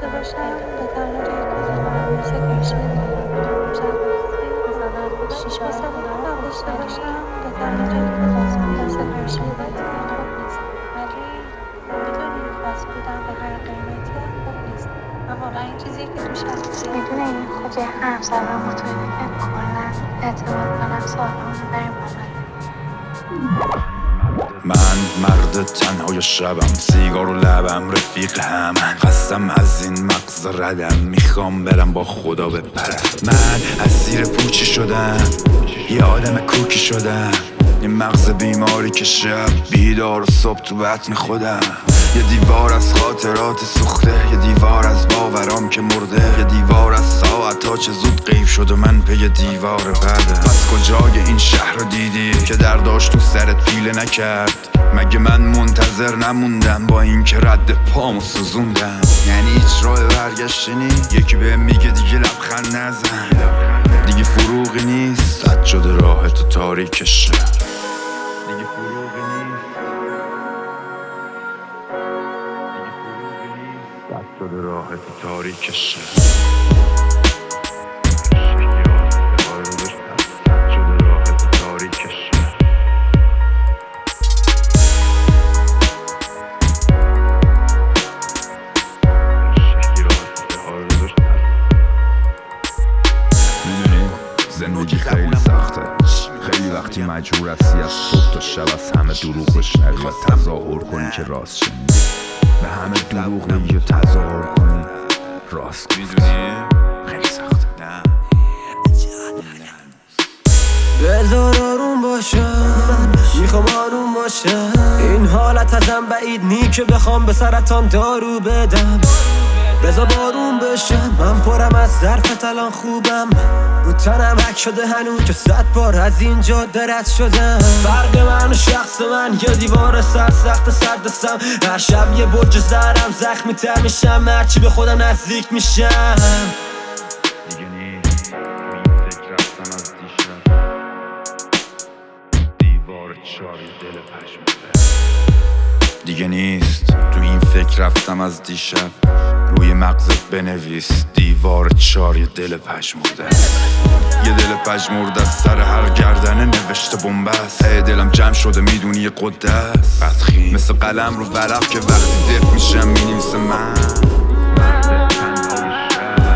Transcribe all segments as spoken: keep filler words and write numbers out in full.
داشته باشم به تنها جایی که دارم مثل کرشی دارم شباستی شیشه های خونه رو خوب داشته باشم به تنها جایی که دارم مثل کرشی دارم خوب نیست ولی میدونی خواست بودم به هر قیمتی هم خوب نیست و واقعا این چیزیه که توش هست میدونی خب یه حرف زدم مطمئنه که کلا اعتماد کنم سالمون بریم آمد من مرد تنهای شبم، سیگار و لبم رفیق همن، خستم از این مغز ردم، میخوام برم با خدا بپرم. من اسیر پوچی شدم، یه آدم کوکی شدم، یه مغز بیماری که شب بیدار و صبح تو بطن خودم. یه دیوار از خاطرات سوخته، یه دیوار از باورام که مرده، یه دیوار از ساعتا چه زود غیب شد و من پی دیوار بعدم. پس کجای این شهر رو دیدی که درداش تو سرت پیله نکرد؟ مگه من منتظر نموندم با این که رد پامو سوزوندم؟ یعنی هیچ راه برگشتی نی؟ یکی بهم میگه دیگه لبخند نزن، دیگه فروغی نیست، سد شده راه تو تاریک شهر، دیگه فروغی نیست، دیگه فروغی نیست، سد شده راه تو تاریک شهر. زندگی خیلی سخته، خیلی وقتی مجبور هستی از صبح تا شب از همه دروغ بشنوی و تظاهر کنی که راست شنیدی، به همه دروغ بگی و تظاهر کنی راست. میدونی خیلی سخته. بذار آروم باشم، میخوام آروم باشم، این حالت ازم بعید نی که بخوام به سرطان دارو بدم. بذار بارون بشم، من پرم از ظرفت الان خوبم، رو تنم حک شده هنوز که صد بار از اینجا درد شدم. فرق من و شخص من یه دیوار سرسخت سردستم، هر شب یه برج زهرم زخمی تر میشم هرچی به خودم نزدیک میشم. دیگه نیست تو این فکر رفتم از دیشب، دیوار چاری دل پشمرده. دیگه نیست تو این فکر رفتم از دیشب، روی مغزت بنویس دیوار چار یه دل پژمرده است. یه دل پژمرده از سر هر گردنه نوشته بنبست. ته دلم جمع شده میدونی یه قده است بدخیم مثل قلم رو ورق که وقتی دق میشم مینویسه من مرد تنهای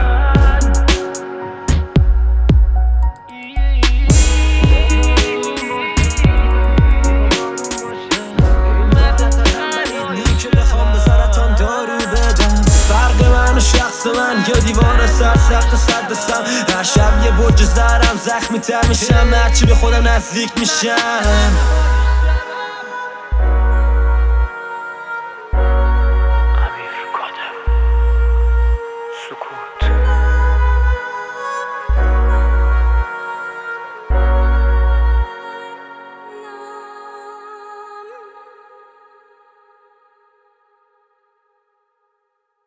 شخص من یه دیوار سرسخت سردستم، هر شب یه برج زهرم زخمی تر میشم هرچی به خودم نزدیک میشم.